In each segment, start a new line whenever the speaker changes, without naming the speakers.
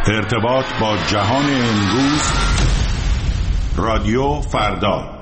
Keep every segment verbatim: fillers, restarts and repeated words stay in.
ارتباط با جهان امروز، رادیو فردا.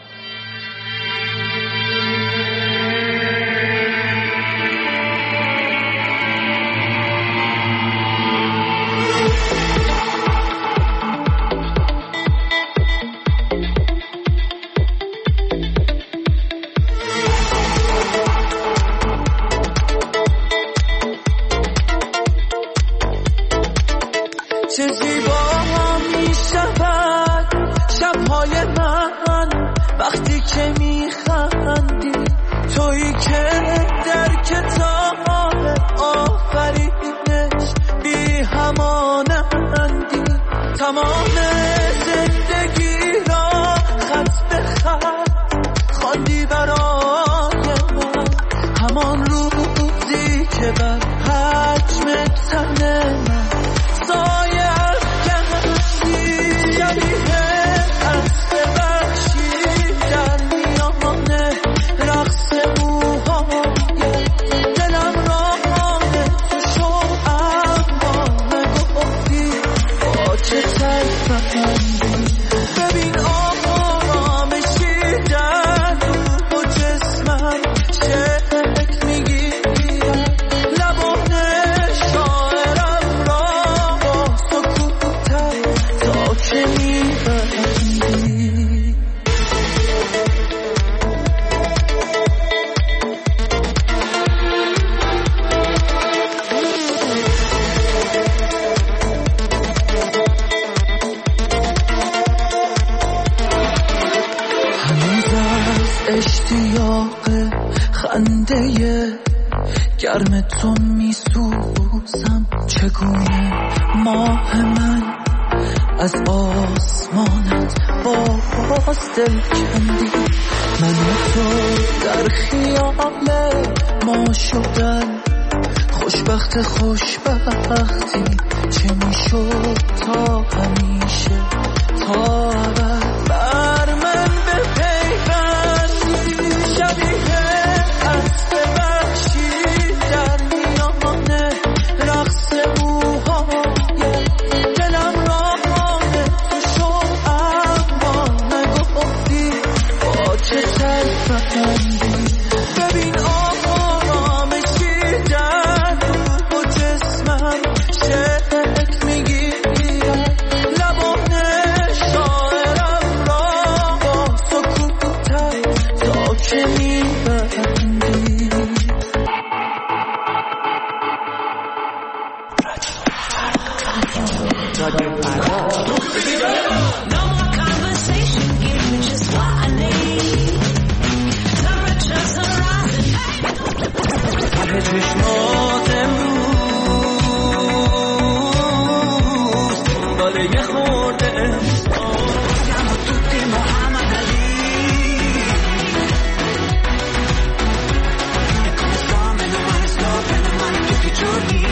چه زیبا می شود شبهای من وقتی که می خندی، تویی که در کتاب آفرینش بی همانندی، تمام زندگی را خط به خط خواندی برای من، همان روزی که بر حجم تن من سایه افکندی، شبیه اسب وحشی در میان رقص موهای دلم را تو شو، اما نگفتی با چه تلفندی. ببین آرامشی در روح و جسمم شکل میگیرم، لبان شاعرم را با سکوتم تا که میبندی. هنوز از اشتیاق خنده گرم تو میسوزم، چگونه ماه من از آسمانت باز دل کندی، من و تو در خیال ما شدن خوشبخت خوشبختی، چه میشد تا همیشه تا ابد بر من بپیوندی، شبیه اسب وحشی در میان رقص موهای دلم را تو شو، اما نگفتی با چه تلفندی. ببین آرامشی در روح و جسمم شکل میگیرم، لبان شاعرم را با سکوتم تا که میبندی.
No more conversation, give me just what I need. Temperature's rising.
ته چشمات امروز دنبال یه خورده
Siamo tutti Muhammad Ali. E come storm e non male stop e non male tutti i giorni.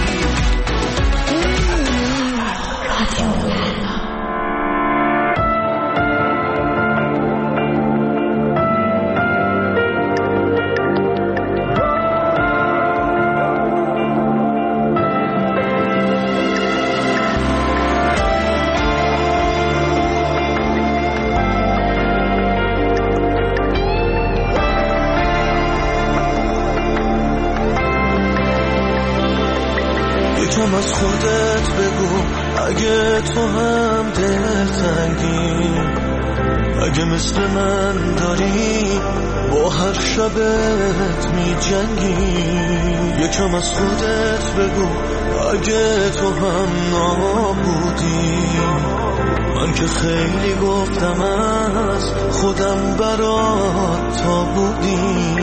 یکم از خودت بگو اگه تو هم دلتنگی، اگه مثل من داری با هر شبت می جنگی. یکم از خودت بگو اگه تو هم نابودی، من که خیلی گفتم از خودم برات تا بودی.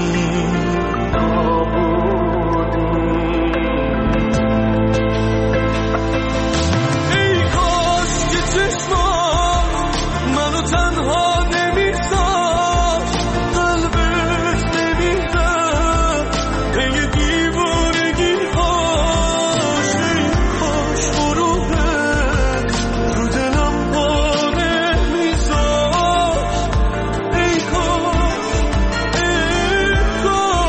ای کاش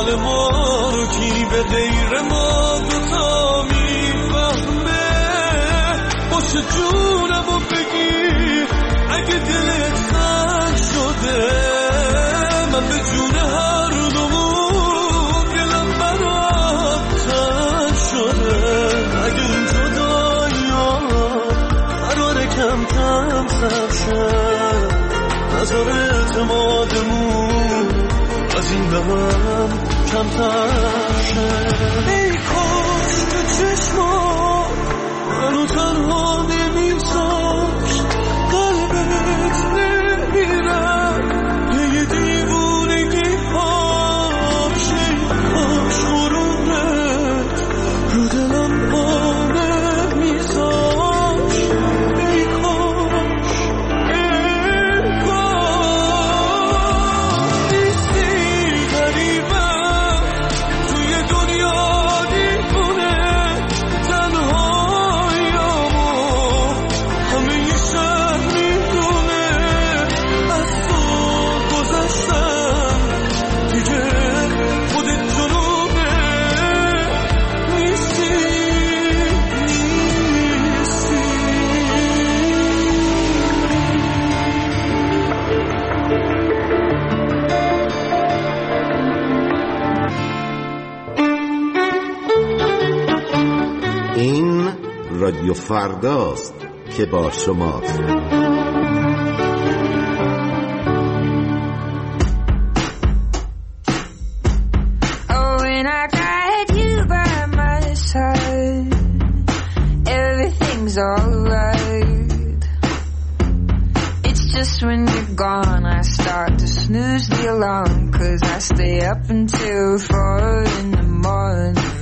حال ما رو کی به غیر ما دوتا میفهمه؟ باشه جونمو بگیر اگه دلت تنگ شده، من به جون هر دومون دلم برات تنگ شده. اگه این جدایی‌ها قراره کم کم سر شه، نظر اعتمادمون از این دم کمتر شه. ای کاش که چشما منو تنها نمیذاشت، قلبت نمیره یه دیوونگی هاش. ای کاش غرورت رو دلم پا نمیذاشت. ای کاش ای کاش نیستی غریبه توی دنیا دیوونه، تنهاییامو همه یه شهر میدونه. از تو گذشتم دیگه خودت جنوبه، نیستی نیستی.
این رادیو فرداست که با شماست.
Oh, when I got you by my side, everything's alright. It's just when you're gone I start to snooze the alarm, 'cause I stay up until four in the morning,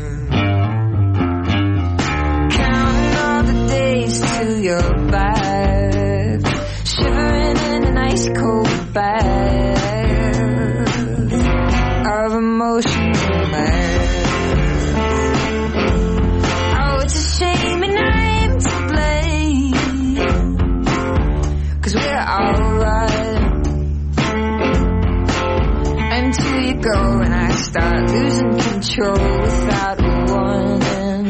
counting all the days till you're back, shivering in an ice cold bath of emotions and life. Oh, it's a shame and I'm to blame, 'cause we're alright until you go and I start losing control without a warning,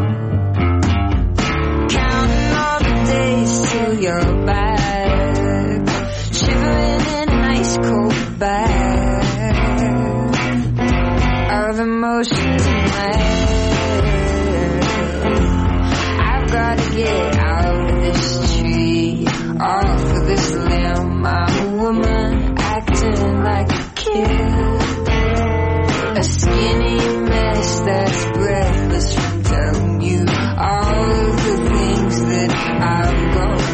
counting all the days till you're back, shivering in an ice cold bath of emotions and life. I've gotta get out of this tree, off of this limb. I'm a woman acting like a kid, a skinny mess that's breathless from telling you all of the things that I've gone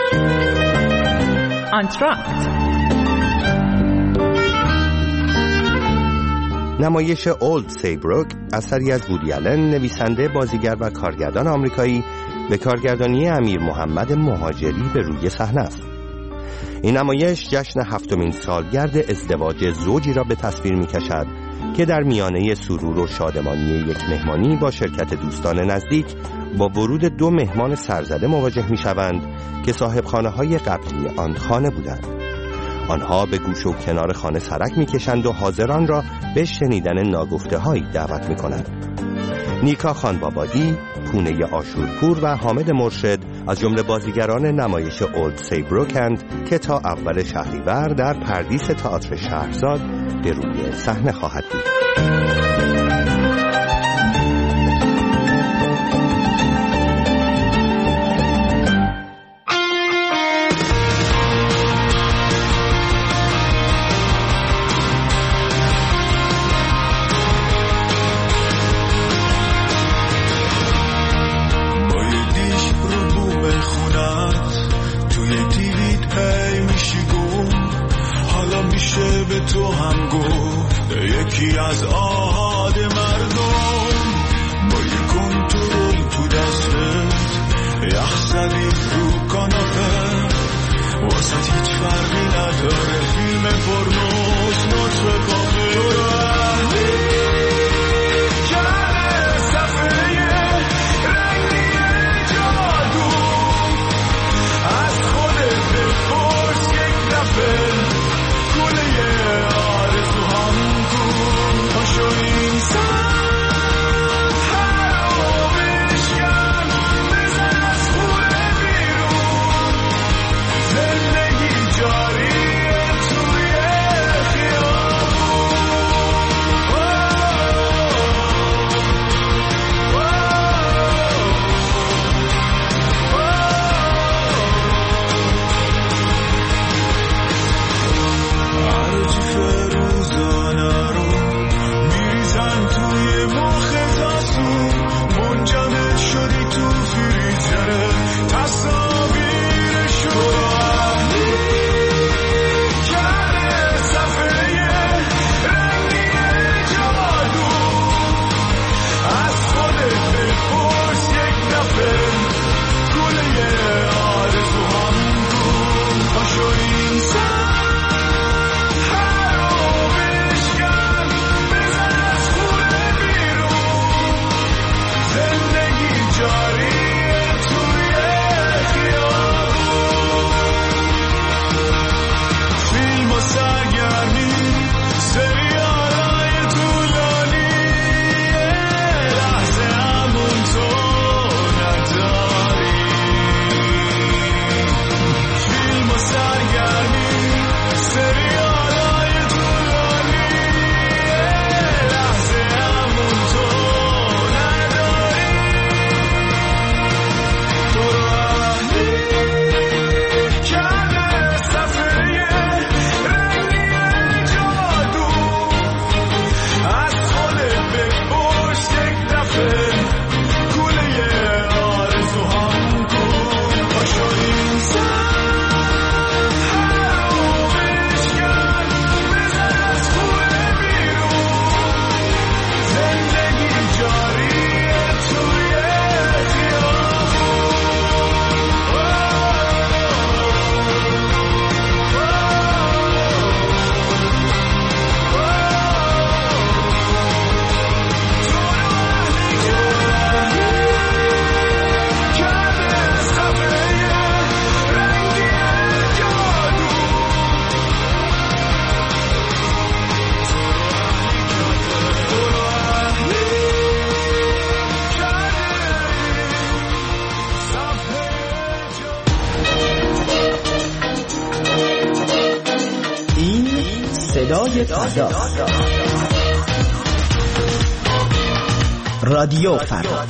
Entr'acte. نمایش اولد سیبروک اثری از وودی آلن، نویسنده، بازیگر و کارگردان آمریکایی، به کارگردانی امیر محمد مهاجری به روی صحنه است. این نمایش جشن هفتمین سالگرد ازدواج زوجی را به تصویر می‌کشد که در میانه سرور و شادمانی یک مهمانی با شرکت دوستان نزدیک با ورود دو مهمان سرزده مواجه می‌شوند که صاحب خانه‌های قبلی آن خانه بودند. آنها به گوش و کنار خانه سرک می‌کشند و حاضران را به شنیدن ناگفته‌هایی دعوت می‌کنند. نیکا خانبابادی، پونه آشورپور و حامد مرشد از جمله بازیگران نمایش اولد سیبروکند که تا اول شهریور در پردیس تئاتر شهرزاد به روی صحنه خواهد بود.
از آهاد مردم با یک کنترل تو دستت، یخ زدی رو کاناپه، واسه هیچ فرقی نداره فیلم پرنوز نطفه کافه تو رهی کرده صفحه رنگی جادو، از خودت بپرس یک دفعه گله آرزو هم پاشو انسان خرابشکن، بزن از خونه بیرون، زندگی جاریه توی خیابون. هرچی فروزانه رو میریزن توی مخزاسون، منجمد شدی تو فریزره تصاویرشو راهی کرده صفحه رنگی جادو، از خودت بپرس یک دفعه گله آرزو هم کن، پاشو انسان
صدای فردا، رادیو فردا.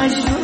مجنون